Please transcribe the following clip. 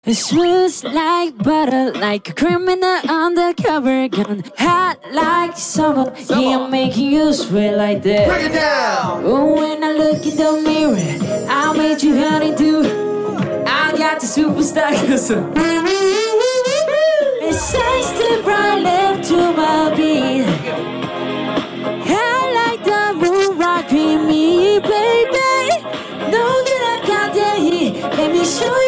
It smooth like butter, like a criminal undercover gun. Hot like summer, yeah, I'm making you sweat like that. Break it down. Oh, when I look in the mirror, I made you honey too. I got the superstar cause it's such the bright left to my beat. I like the moon rocking me, baby. Know that I got the heat. Let me show